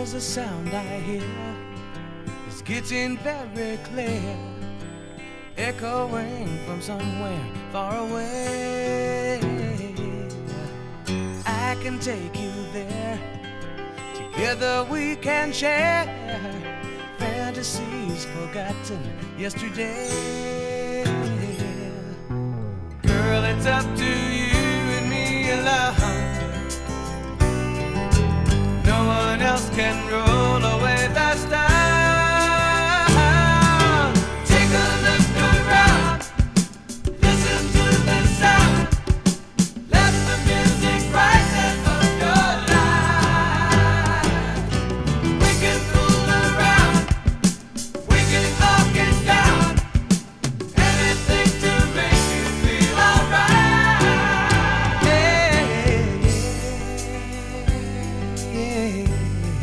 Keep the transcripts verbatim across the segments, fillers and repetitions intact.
There's a sound I hear, it's getting very clear, echoing from somewhere far away. I can take you there, together we can share fantasies forgotten yesterday. Girl, it's up to you and me alone. No one else can roll away the stone. Take a look around, listen to the sound. Let the music brighten up your life. We can fool around, we can up and down. Anything to make you feel alright. Yeah, yeah, yeah.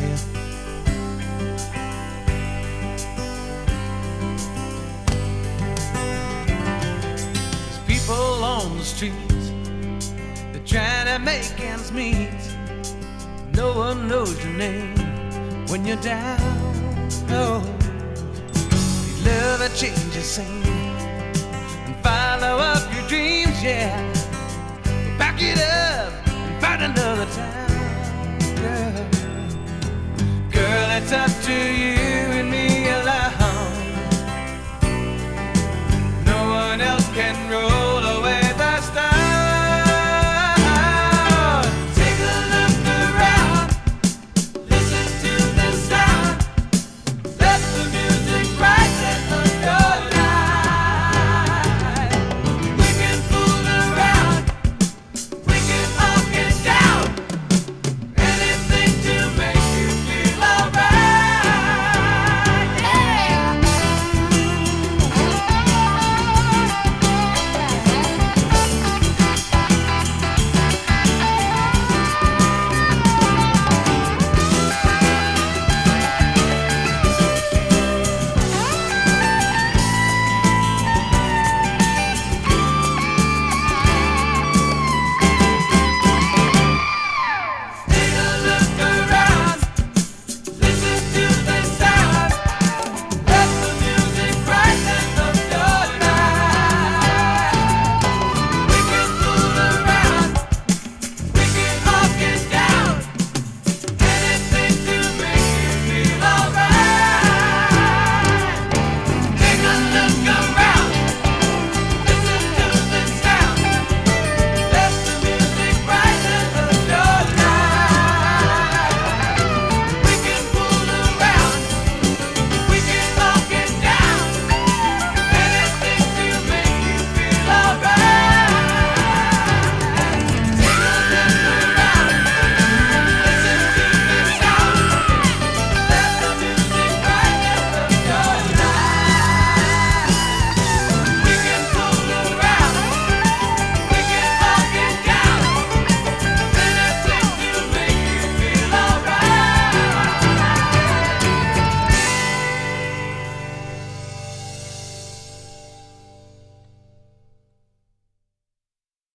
There's people on the streets, they're trying to make ends meet. No one knows your name when you're down. Oh, you'd love a change of scene and follow up your dreams, yeah. Back it up and find another town. Girl, girl, it's up to you